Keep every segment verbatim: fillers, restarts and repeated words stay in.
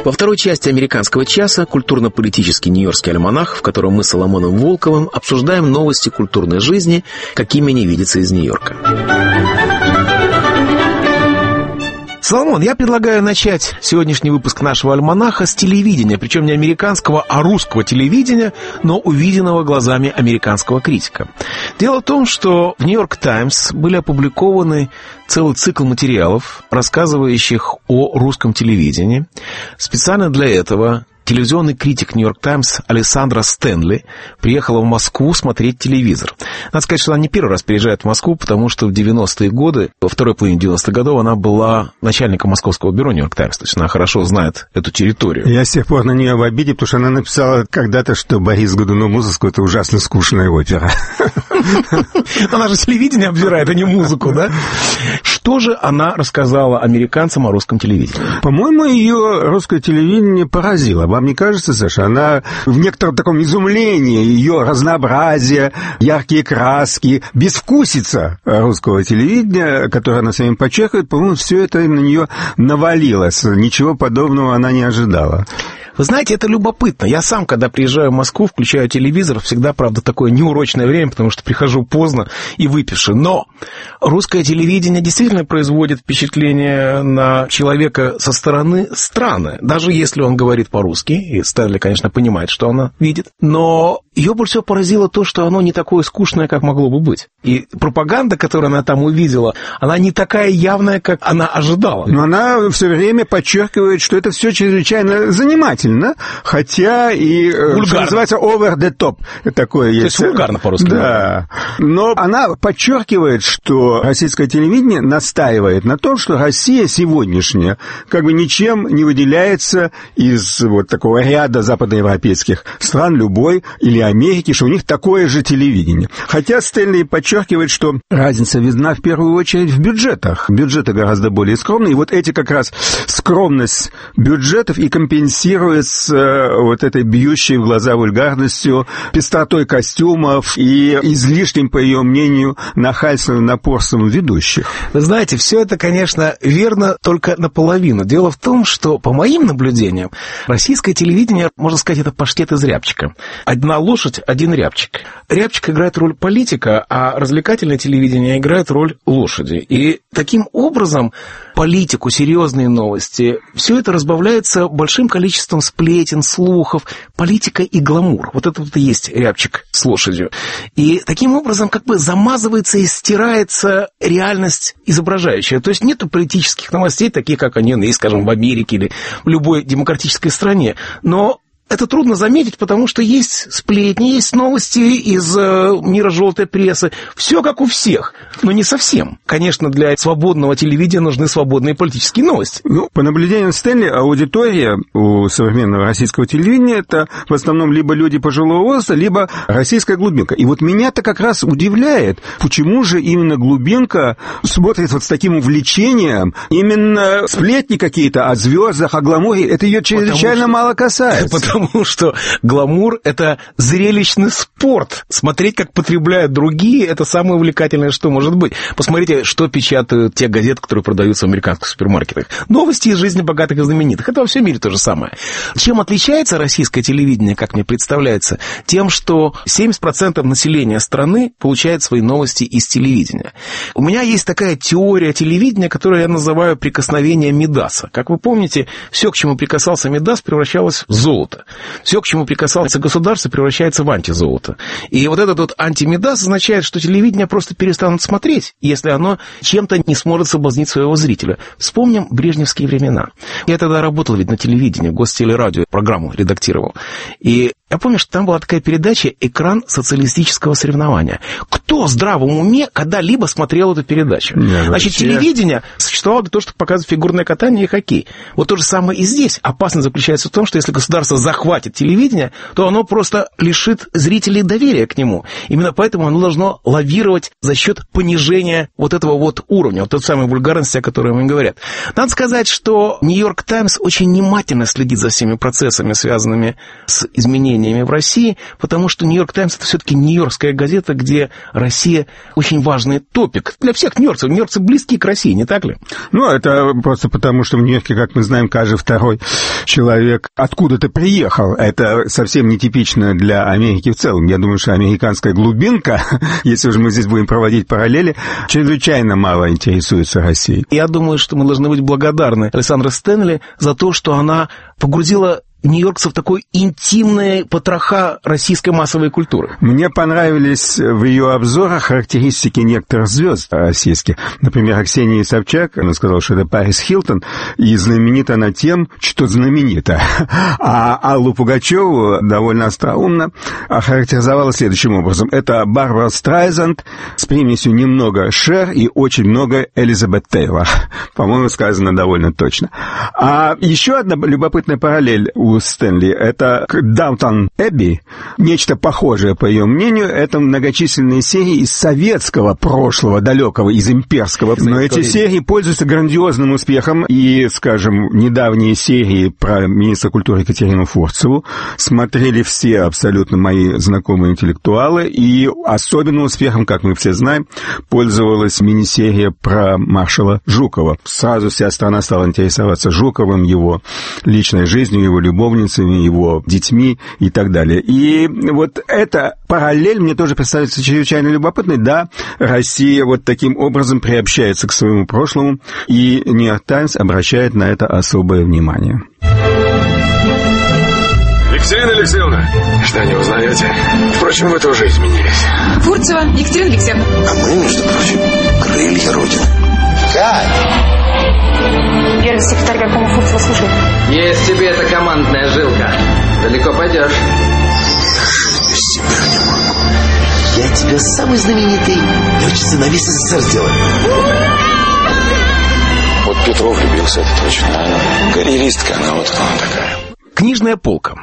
Во второй части «Американского часа» культурно-политический нью-йоркский альманах, в котором мы с Соломоном Волковым обсуждаем новости культурной жизни, какими они видятся из Нью-Йорка. Соломон, я предлагаю начать сегодняшний выпуск нашего альманаха с телевидения, причем не американского, а русского телевидения, но увиденного глазами американского критика. Дело в том, что в «Нью-Йорк Таймс» были опубликованы целый цикл материалов, рассказывающих о русском телевидении. Специально для этого телевизионный критик «Нью-Йорк Таймс» Алессандра Стэнли приехала в Москву смотреть телевизор. Надо сказать, что она не первый раз приезжает в Москву, потому что в девяностые годы, во второй половине девяностых годов, она была начальником московского бюро «Нью-Йорк Таймс», то есть она хорошо знает эту территорию. Я с тех пор на нее в обиде, потому что она написала когда-то, что Борис Годунов музыку — это ужасно скучная опера. Она же телевидение обзирает, а не музыку, да? Что же она рассказала американцам о русском телевидении? По-моему, ее русское телевидение поразило. Вам не кажется, Саша? Она в некотором таком изумлении, ее разнообразие, яркие краски, безвкусица русского телевидения, которое она своим подчеркивает, по-моему, все это на нее навалилось. Ничего подобного она не ожидала. Вы знаете, это любопытно. Я сам, когда приезжаю в Москву, включаю телевизор, всегда, правда, такое неурочное время, потому что прихожу поздно и выпивши. Но русское телевидение действительно производит впечатление на человека со стороны странное. Даже если он говорит по-русски, и Стэнли, конечно, понимает, что она видит, но ее больше всего поразило то, что оно не такое скучное, как могло бы быть. И пропаганда, которую она там увидела, она не такая явная, как она ожидала. Но она все время подчеркивает, что это все чрезвычайно занимательно, хотя и, вульгарно. Что называется, over the top. Такое есть. То есть вульгарно по-русски. Да. Но она подчеркивает, что российское телевидение настаивает на том, что Россия сегодняшняя как бы ничем не выделяется из вот такого ряда западноевропейских стран, любой, или Америки, что у них такое же телевидение. Хотя Стэнли подчеркивает, что разница видна в первую очередь в бюджетах. Бюджеты гораздо более скромные, и вот эти как раз скромность бюджетов и компенсирует с вот этой бьющей в глаза вульгарностью, пестротой костюмов и излишним, по ее мнению, нахальственным напорством ведущих. Вы знаете, все это, конечно, верно только наполовину. Дело в том, что, по моим наблюдениям, российское телевидение, можно сказать, это паштет из рябчика. Одна лошадь, один рябчик. Рябчик играет роль политика, а развлекательное телевидение играет роль лошади. И таким образом политику, серьезные новости, все это разбавляется большим количеством сплетен, слухов, политика и гламур. Вот это вот и есть рябчик с лошадью. И таким образом как бы замазывается и стирается реальность изображающая. То есть нет политических новостей, таких, как они есть, скажем, в Америке или в любой демократической стране. Но это трудно заметить, потому что есть сплетни, есть новости из э, мира желтой прессы. Все как у всех, но не совсем. Конечно, для свободного телевидения нужны свободные политические новости. Ну, по наблюдениям Стэнли, аудитория у современного российского телевидения — это в основном либо люди пожилого возраста, либо российская глубинка. И вот меня-то как раз удивляет, почему же именно глубинка смотрит вот с таким увлечением. Именно сплетни какие-то о звездах, о гламуре, это ее чрезвычайно что... мало касается. Потому что гламур — это зрелищный спорт. Смотреть, как потребляют другие, это самое увлекательное, что может быть. Посмотрите, что печатают те газеты, которые продаются в американских супермаркетах. Новости из жизни богатых и знаменитых. Это во всем мире то же самое. Чем отличается российское телевидение, как мне представляется? Тем, что семьдесят процентов населения страны получает свои новости из телевидения. У меня есть такая теория телевидения, которую я называю прикосновение Мидаса. Как вы помните, все, к чему прикасался Мидас, превращалось в золото. Все, к чему прикасался государство, превращается в антизолото. И вот этот вот антимидас означает, что телевидение просто перестанут смотреть, если оно чем-то не сможет соблазнить своего зрителя. Вспомним брежневские времена. Я тогда работал ведь на телевидении, Гостелерадио, программу редактировал. И я помню, что там была такая передача «Экран социалистического соревнования». Кто в здравом уме когда-либо смотрел эту передачу? Нет, Значит, вообще... телевидение существовало для того, чтобы показывать фигурное катание и хоккей. Вот то же самое и здесь. Опасность заключается в том, что если государство захватит телевидение, то оно просто лишит зрителей доверия к нему. Именно поэтому оно должно лавировать за счет понижения вот этого вот уровня, вот той самой вульгарности, о которой им говорят. Надо сказать, что «Нью-Йорк Таймс» очень внимательно следит за всеми процессами, связанными с изменениями в России, потому что «Нью-Йорк Таймс» — это все-таки нью-йоркская газета, где Россия очень важный топик для всех нью-йоркцев. Нью-йоркцы близкие к России, не так ли? Ну, это просто потому, что в Нью-Йорке, как мы знаем, каждый второй человек откуда-то приехал. Это совсем нетипично для Америки в целом. Я думаю, что американская глубинка, если уж мы здесь будем проводить параллели, чрезвычайно мало интересуется Россией. Я думаю, что мы должны быть благодарны Александре Стэнли за то, что она погрузила нью-йоркцев в такой интимные потроха российской массовой культуры. Мне понравились в ее обзорах характеристики некоторых звезд российских. Например, Ксения Собчак, она сказала, что это Парис Хилтон, и знаменита она тем, что знаменита. А Аллу Пугачеву довольно остроумно охарактеризовала следующим образом. Это Барбара Страйзанд с примесью немного Шер и очень много Элизабет Тейлор. По-моему, сказано довольно точно. А еще одна любопытная параллель у Стэнли, это Даунтон Эбби, нечто похожее, по ее мнению, это многочисленные серии из советского прошлого, далекого, из имперского. Но эти серии пользуются грандиозным успехом, и, скажем, недавние серии про министра культуры Екатерину Фурцеву смотрели все абсолютно мои знакомые интеллектуалы, и особенным успехом, как мы все знаем, пользовалась мини-серия про маршала Жукова. Сразу вся страна стала интересоваться Жуковым, его личной жизнью, его любовью, любовницами, его детьми и так далее. И вот эта параллель мне тоже представляется чрезвычайно любопытной. Да, Россия вот таким образом приобщается к своему прошлому, и «Нью-Йорк Таймс» обращает на это особое внимание. Екатерина Алексеевна, что, не узнаете? Впрочем, вы тоже изменились. Фурцева Екатерина Алексеевна. А мы, между прочим, крылья Родины. Как? Первый секретарь горкома Фурцева слушает. Есть тебе эта командная жилка. Далеко пойдешь. Без себя не могу. Я тебя самый знаменитый летчица на весь СССР сделаю. Вот Петров влюбился, это точно. Она карьеристка, она вот она такая. Книжная полка.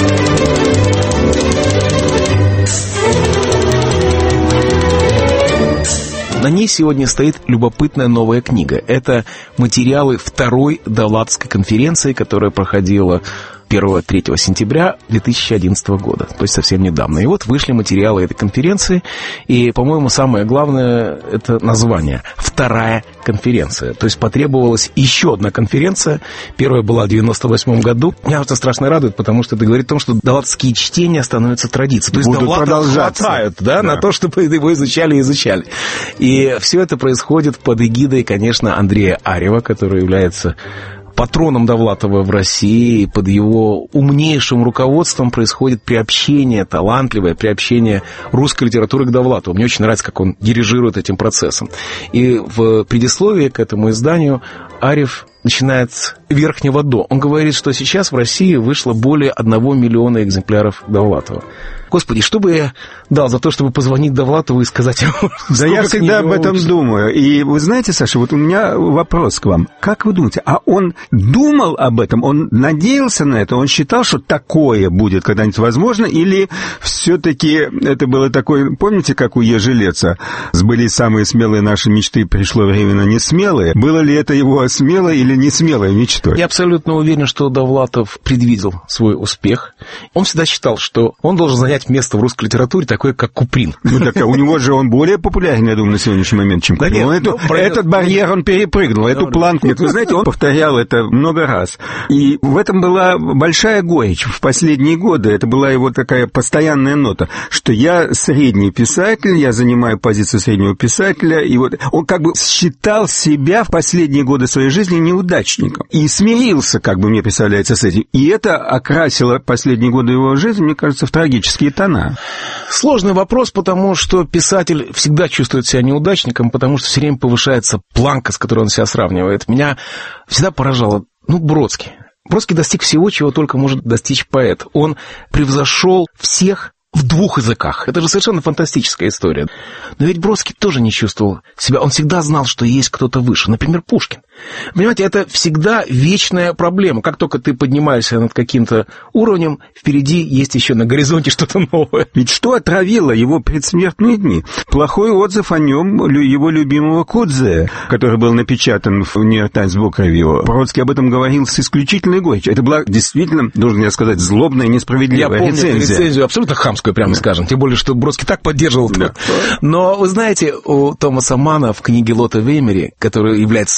На ней сегодня стоит любопытная новая книга. Это материалы второй Довлатовской конференции, которая проходила первого-третьего сентября две тысячи одиннадцатого года, то есть совсем недавно. И вот вышли материалы этой конференции, и, по-моему, самое главное — это название «Вторая конференция». То есть потребовалась еще одна конференция. Первая была в девяносто восьмом году. Меня это страшно радует, потому что это говорит о том, что довлатовские чтения становятся традицией. То есть довлатов хватают, да, да. на то, чтобы его изучали и изучали. И все это происходит под эгидой, конечно, Андрея Арьева, который является патроном Довлатова в России, и под его умнейшим руководством происходит приобщение, талантливое приобщение русской литературы к Довлатову. Мне очень нравится, как он дирижирует этим процессом. И в предисловии к этому изданию Арьев начинает с верхнего до. Он говорит, что сейчас в России вышло более одного миллиона экземпляров Довлатова. Господи, что бы я дал за то, чтобы позвонить Довлатову и сказать ему... Да я всегда об этом думаю. И вы знаете, Саша, вот у меня вопрос к вам. Как вы думаете, а он думал об этом? Он надеялся на это? Он считал, что такое будет когда-нибудь возможно? Или все-таки это было такое... Помните, как у Ежелеца? Сбылись самые смелые наши мечты, пришло время на несмелые. Было ли это его смелой или несмелой мечтой? Я абсолютно уверен, что Довлатов предвидел свой успех. Он всегда считал, что он должен занять место в русской литературе такое, как Куприн. Ну, так у него же он более популярен, я думаю, на сегодняшний момент, чем Куприн. Да нет, эту, ну, этот про... барьер он перепрыгнул, но, эту планку. Нет, вы знаете, он повторял это много раз. И в этом была большая горечь в последние годы. Это была его такая постоянная нота, что я средний писатель, я занимаю позицию среднего писателя, и вот он как бы считал себя в последние годы своей жизни неудачником. И смирился, как бы мне представляется, с этим. И это окрасило последние годы его жизни, мне кажется, в трагические тона. Сложный вопрос, потому что писатель всегда чувствует себя неудачником, потому что все время повышается планка, с которой он себя сравнивает. Меня всегда поражало, ну, Бродский. Бродский достиг всего, чего только может достичь поэт. Он превзошел всех в двух языках. Это же совершенно фантастическая история. Но ведь Бродский тоже не чувствовал себя. Он всегда знал, что есть кто-то выше. Например, Пушкин. Понимаете, это всегда вечная проблема. Как только ты поднимаешься над каким-то уровнем, впереди есть еще на горизонте что-то новое. Ведь что отравило его предсмертные дни? Плохой отзыв о нем его любимого Кудзе, который был напечатан в «Нью-Йорк Таймс Бук Ревью». Бродский об этом говорил с исключительной горечью. Это была действительно, должен я сказать, злобная, несправедливая я рецензия. Я помню рецензию абсолютно хамскую, прямо да. скажем. Тем более, что Бродский так поддерживал. Да. Но, вы знаете, у Томаса Манна в книге Лотта Веймери, который является самым глубоким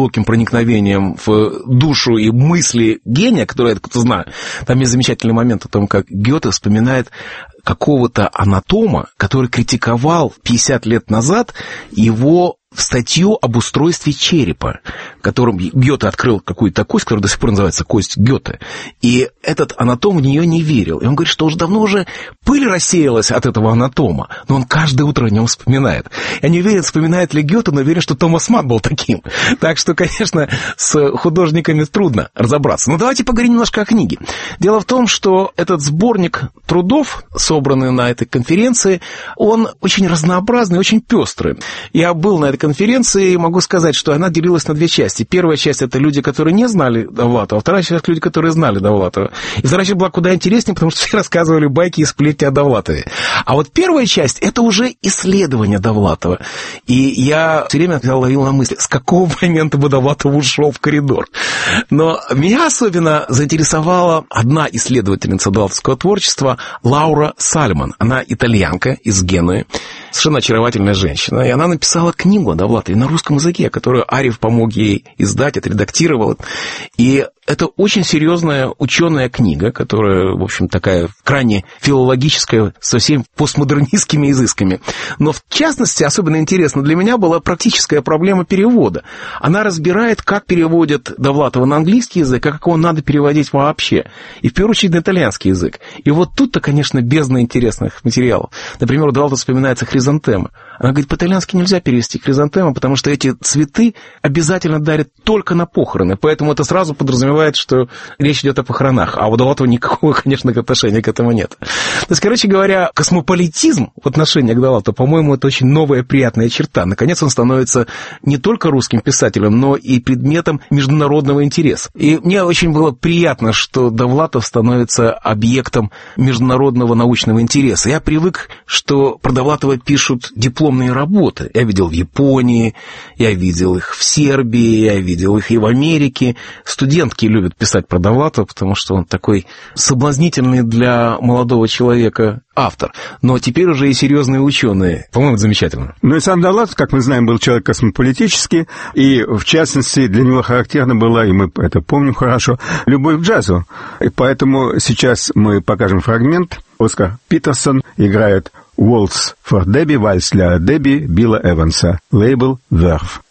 глубоким проникновением в душу и мысли гения, который я откуда знаю. Там есть замечательный момент о том, как Гёте вспоминает какого-то анатома, который критиковал пятьдесят лет назад его в статью об устройстве черепа, в котором Гёте открыл какую-то кость, которая до сих пор называется кость Гёте. И этот анатом в нее не верил. И он говорит, что уже давно уже пыль рассеялась от этого анатома, но он каждое утро о нем вспоминает. Я не уверен, вспоминает ли Гёте, но уверен, что Томас Манн был таким. Так что, конечно, с художниками трудно разобраться. Но давайте поговорим немножко о книге. Дело в том, что этот сборник трудов, собранный на этой конференции, он очень разнообразный, очень пестрый. Я был на этой конференции, и могу сказать, что она делилась на две части. Первая часть — это люди, которые не знали Довлатова, вторая часть — люди, которые знали Довлатова. И вторая часть была куда интереснее, потому что все рассказывали байки и сплетни о Довлатове. А вот первая часть — это уже исследование Довлатова. И я все время ловил на мысли, с какого момента бы Довлатов ушел в коридор. Но меня особенно заинтересовала одна исследовательница довлатовского творчества, Лаура Сальман. Она итальянка из Генуи, совершенно очаровательная женщина. И она написала книгу о Довлатове на русском языке, которую Арьев помог ей издать, отредактировал. И это очень серьезная ученая книга, которая, в общем, такая крайне филологическая, со всеми постмодернистскими изысками. Но, в частности, особенно интересно для меня была практическая проблема перевода. Она разбирает, как переводят Довлатова на английский язык, а как его надо переводить вообще. И, в первую очередь, на итальянский язык. И вот тут-то, конечно, бездна интересных материалов. Например, у Довлатова вспоминается хризантема. Она говорит, по-итальянски нельзя перевести хризантема, потому что эти цветы обязательно дарят только на похороны. Поэтому это сразу подразумевает, что речь идет о похоронах. А у Довлатова никакого, конечно, отношения к этому нет. То есть, короче говоря, космополитизм в отношении к Довлатову, по-моему, это очень новая приятная черта. Наконец, он становится не только русским писателем, но и предметом международного интереса. И мне очень было приятно, что Довлатов становится объектом международного научного интереса. Я привык, что про Довлатова пишут дипломные работы. Я видел в Японии, я видел их в Сербии, я видел их и в Америке. Студентки любят писать про Довлатова, потому что он такой соблазнительный для молодого человека автор. Но теперь уже и серьезные ученые. По-моему, это замечательно. Ну и сам Довлатов, как мы знаем, был человек космополитический, и, в частности, для него характерна была, и мы это помним хорошо, любовь к джазу. И поэтому сейчас мы покажем фрагмент. Оскар Питерсон играет «Waltz for Debbie», вальс для Дебби Билла Эванса, лейбл Verve.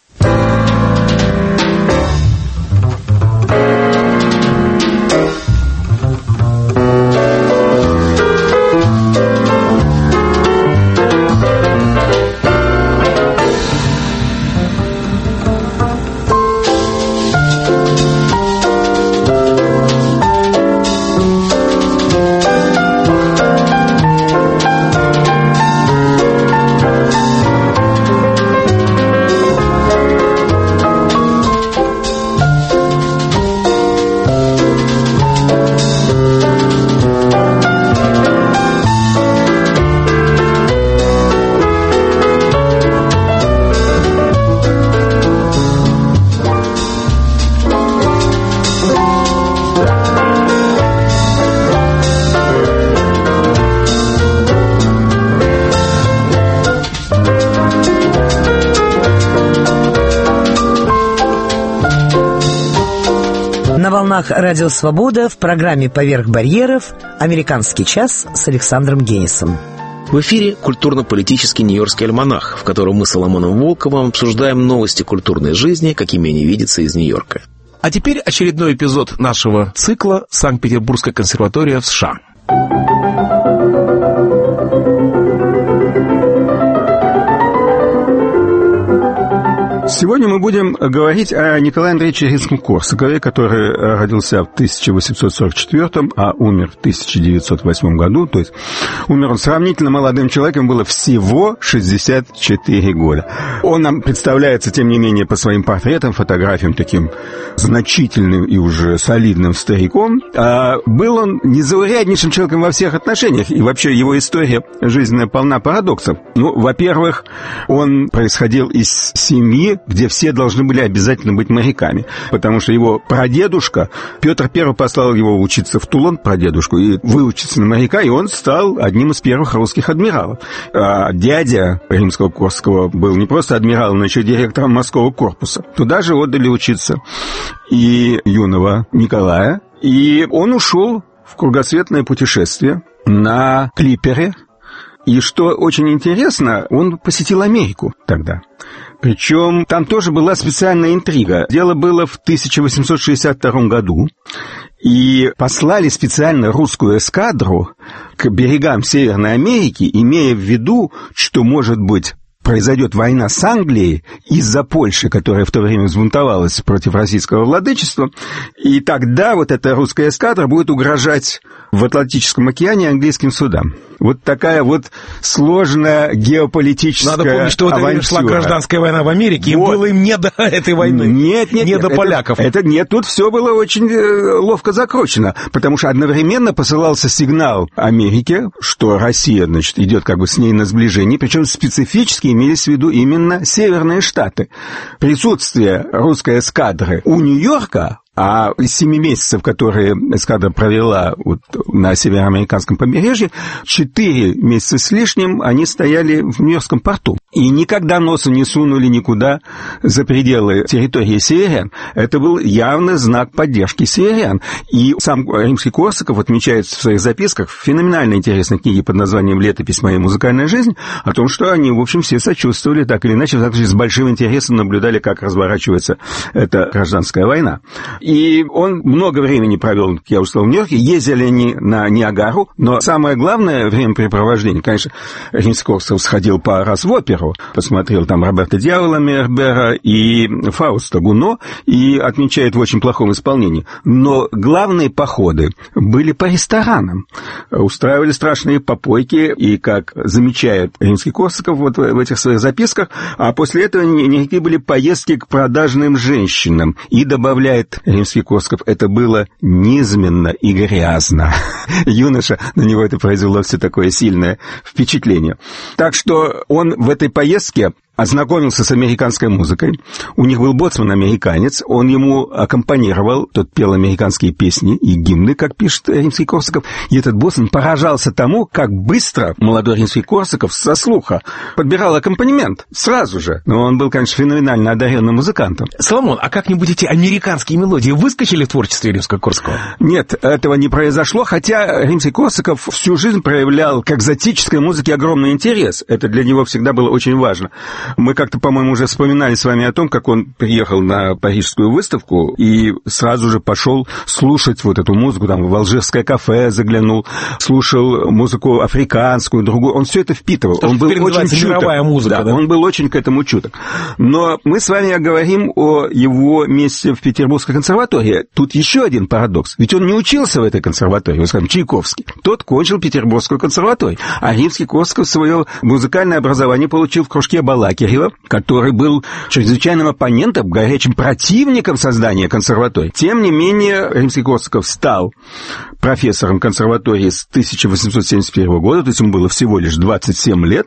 На волнах Радио Свобода в программе «Поверх барьеров» «Американский час» с Александром Генисом. В эфире культурно-политический нью-йоркский альманах, в котором мы с Соломоном Волковым обсуждаем новости культурной жизни, какими они видятся из Нью-Йорка. А теперь очередной эпизод нашего цикла «Санкт-Петербургская консерватория в США». Сегодня мы будем говорить о Николае Андреевиче Римском-Корсакове, который родился в тысяча восемьсот сорок четвёртом, а умер в тысяча девятьсот восьмом году. То есть умер он сравнительно молодым человеком, было всего шестьдесят четыре года. Он нам представляется, тем не менее, по своим портретам, фотографиям таким значительным и уже солидным стариком. А был он незауряднейшим человеком во всех отношениях. И вообще его история жизненная полна парадоксов. Ну, во-первых, он происходил из семьи где все должны были обязательно быть моряками, потому что его прадедушка, Петр Первый послал его учиться в Тулон, прадедушку, и выучиться на моряка, и он стал одним из первых русских адмиралов. А дядя Римского-Корсакова был не просто адмиралом, но еще директором морского корпуса. Туда же отдали учиться и юного Николая, и он ушел в кругосветное путешествие на клипере. И что очень интересно, он посетил Америку тогда. Причем там тоже была специальная интрига. Дело было в тысяча восемьсот шестьдесят втором году, и послали специально русскую эскадру к берегам Северной Америки, имея в виду, что, может быть, произойдет война с Англией из-за Польши, которая в то время взбунтовалась против российского владычества, и тогда вот эта русская эскадра будет угрожать в Атлантическом океане английским судам. Вот такая вот сложная геополитическая авантюра. Надо помнить, что это шла гражданская война в Америке, вот. И было им не до этой войны. Нет, нет, не нет. до это, поляков. Это нет, тут все было очень ловко закручено, потому что одновременно посылался сигнал Америке, что Россия, значит, идет как бы с ней на сближение, причем специфически имелись в виду именно Северные Штаты. Присутствие русской эскадры у Нью-Йорка, а из семи месяцев, которые эскадра провела вот на североамериканском побережье, четыре месяца с лишним они стояли в Нью-Йоркском порту. И никогда носа не сунули никуда за пределы территории северян. Это был явный знак поддержки северян. И сам Римский-Корсаков отмечает в своих записках в феноменально интересной книге под названием «Летопись моей музыкальной жизни» о том, что они, в общем, все сочувствовали так или иначе, с большим интересом наблюдали, как разворачивается эта гражданская война. И он много времени провел, как я уже сказал, в Нью-Йорке. Ездили они на Ниагару, но самое главное времяпрепровождение, конечно, Римский-Корсаков сходил пару раз в оперу, посмотрел там Роберта Дьявола Мейербера и Фауста Гуно, и отмечает в очень плохом исполнении. Но главные походы были по ресторанам. Устраивали страшные попойки, и, как замечает Римский-Корсаков вот в этих своих записках, а после этого никакие были поездки к продажным женщинам. И добавляет Римский-Корсаков, это было низменно и грязно. Юноша, на него это произвело все такое сильное впечатление. Так что он в этой поездке ознакомился с американской музыкой. У них был боцман-американец, он ему аккомпанировал, тот пел американские песни и гимны, как пишет Римский-Корсаков, и этот боцман поражался тому, как быстро молодой Римский-Корсаков со слуха подбирал аккомпанемент сразу же. Но он был, конечно, феноменально одаренным музыкантом. Соломон, а как-нибудь эти американские мелодии выскочили в творчестве Римского-Корсакова? Нет, этого не произошло, хотя Римский-Корсаков всю жизнь проявлял к экзотической музыке огромный интерес. Это для него всегда было очень важно. Мы как-то, по-моему, уже вспоминали с вами о том, как он приехал на парижскую выставку и сразу же пошел слушать вот эту музыку, там, в алжирское кафе заглянул, слушал музыку африканскую, другую. Он все это впитывал. То, он был очень чуток. Мировая музыка, да, да? Он был очень к этому чуток. Но мы с вами говорим о его месте в Петербургской консерватории. Тут еще один парадокс. Ведь он не учился в этой консерватории, вы скажем, Чайковский. Тот кончил Петербургскую консерваторию. А Римский-Корсаков свое музыкальное образование получил в кружке Балакирева, который был чрезвычайным оппонентом, горячим противником создания консерватории. Тем не менее, Римский-Корсаков стал профессором консерватории с тысяча восемьсот семьдесят первого года, то есть ему было всего лишь двадцать семь лет,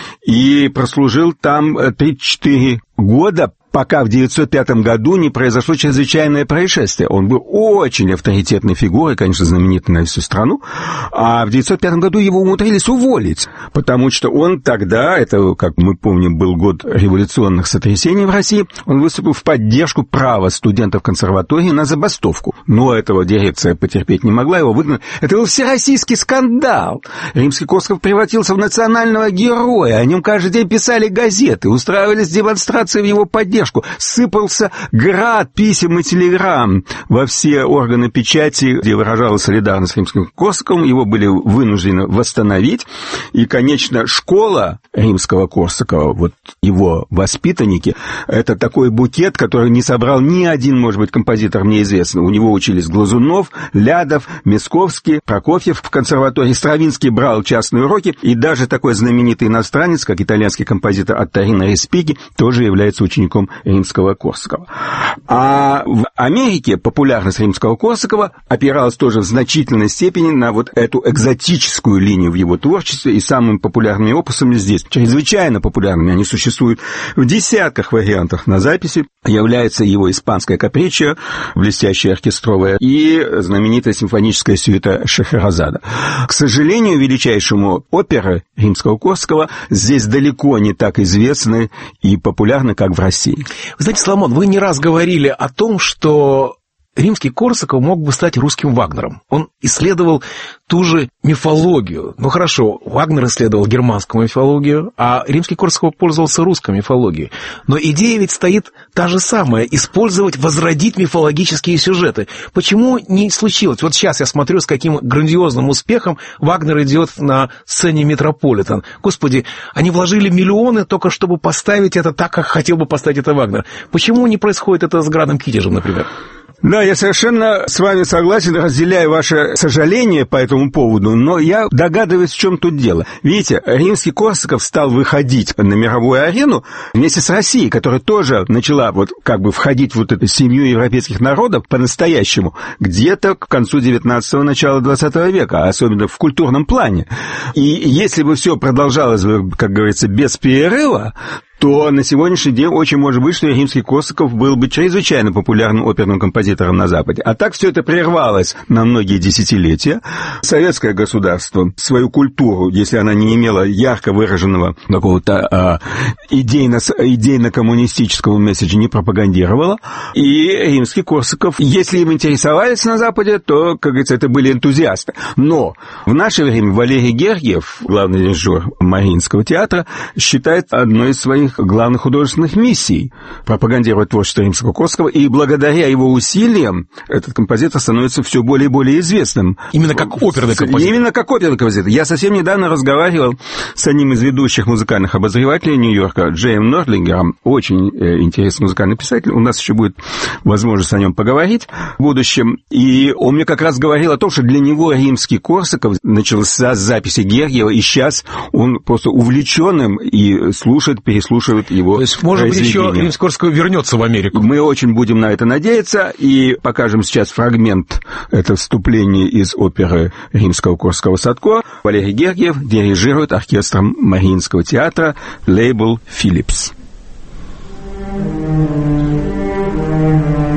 и прослужил там тридцать четыре года, пока в девятьсот пятом году не произошло чрезвычайное происшествие. Он был очень авторитетной фигурой, конечно, знаменитой на всю страну, а в девятьсот пятом году его умудрились уволить, потому что он тогда, это, как мы помним, был год революционных сотрясений в России, он выступил в поддержку права студентов консерватории на забастовку. Но этого дирекция потерпеть не могла, его выгнали. Это был всероссийский скандал. Римский-Корсаков превратился в национального героя, о нем каждый день писали газеты, устраивались демонстрации в его поддержку. Сыпался град писем и телеграмм во все органы печати, где выражалась солидарность с Римским-Корсаковым. Его были вынуждены восстановить. И, конечно, школа Римского-Корсакова, вот его воспитанники, это такой букет, который не собрал ни один, может быть, композитор мне известный. У него учились Глазунов, Лядов, Мясковский, Прокофьев в консерватории. Стравинский брал частные уроки. И даже такой знаменитый иностранец, как итальянский композитор Отторино Респиги, тоже является учеником Римского-Корсакова. А в Америке популярность Римского-Корсакова опиралась тоже в значительной степени на вот эту экзотическую линию в его творчестве, и самыми популярными опусами здесь, чрезвычайно популярными, они существуют в десятках вариантов на записи, является его испанская каприччо, блестящая оркестровая, и знаменитая симфоническая сюита Шахерезада. К сожалению, величайшему оперы Римского-Корсакова здесь далеко не так известны и популярны, как в России. Вы знаете, Соломон, вы не раз говорили о том, что Римский-Корсаков мог бы стать русским Вагнером. Он исследовал ту же мифологию. Ну хорошо, Вагнер исследовал германскую мифологию, а Римский-Корсаков пользовался русской мифологией. Но идея ведь стоит та же самая — использовать, возродить мифологические сюжеты. Почему не случилось? Вот сейчас я смотрю, с каким грандиозным успехом Вагнер идет на сцене Метрополитен. Господи, они вложили миллионы только чтобы поставить это так, как хотел бы поставить это Вагнер. Почему не происходит это с Градом Китежем, например? Да, я совершенно с вами согласен, разделяю ваше сожаление по этому поводу, но я догадываюсь, в чем тут дело. Видите, Римский-Корсаков стал выходить на мировую арену вместе с Россией, которая тоже начала вот как бы входить в вот эту семью европейских народов по-настоящему где-то к концу девятнадцатого, начала двадцатого века, особенно в культурном плане. И если бы все продолжалось, как говорится, без перерыва, то на сегодняшний день очень может быть, что Римский-Корсаков был бы чрезвычайно популярным оперным композитором на Западе. А так все это прервалось на многие десятилетия. Советское государство свою культуру, если она не имела ярко выраженного какого-то а, идейно, идейно-коммунистического месседжа, не пропагандировало. И Римский-Корсаков, если им интересовались на Западе, то, как говорится, это были энтузиасты. Но в наше время Валерий Гергиев, главный режиссер Мариинского театра, считает одной из своих главных художественных миссий пропагандировать творчество Римского-Корсакова, и благодаря его усилиям этот композитор становится все более и более известным. Именно как оперный композитор. Именно как оперный композитор. Я совсем недавно разговаривал с одним из ведущих музыкальных обозревателей Нью-Йорка, Джеем Нордлингером, очень интересный музыкальный писатель, у нас еще будет возможность о нем поговорить в будущем, и он мне как раз говорил о том, что для него Римский-Корсаков начался с записи Гергиева, и сейчас он просто увлеченным и слушает, переслушивает его. То есть, может быть, еще Римский-Корсаков вернется в Америку. Мы очень будем на это надеяться, и покажем сейчас фрагмент, это вступление из оперы Римского-Корсакова «Садко». Валерий Гергиев дирижирует оркестром Мариинского театра лейбл «Philips».